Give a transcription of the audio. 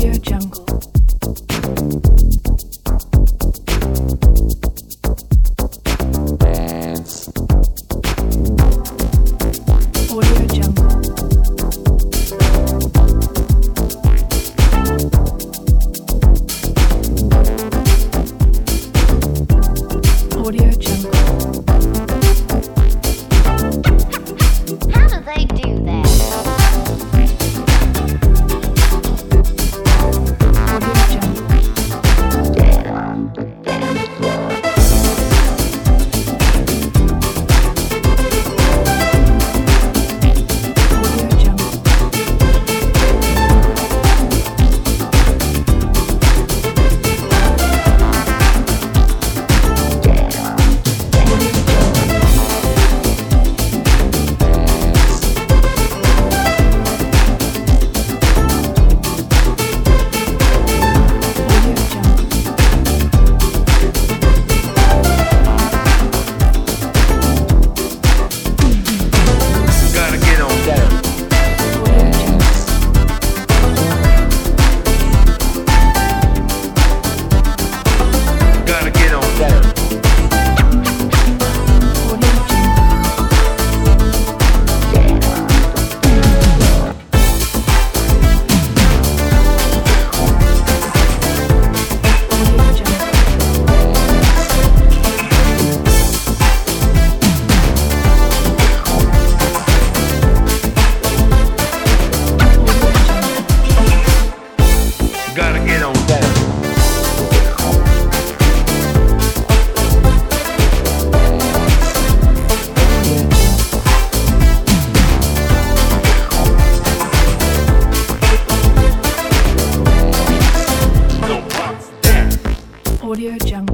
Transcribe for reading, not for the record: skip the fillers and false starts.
Audio Jungle. Dance. Audio Jungle. Audio Jungle. How do they do that? Audio Jungle. Audio Jungle. Audio Jungle. Gotta get on down. Audio Jungle. Gotta get on down. Audio Jungle. Audio Jungle. Audio Jungle. Gotta get on down. Audio Jungle.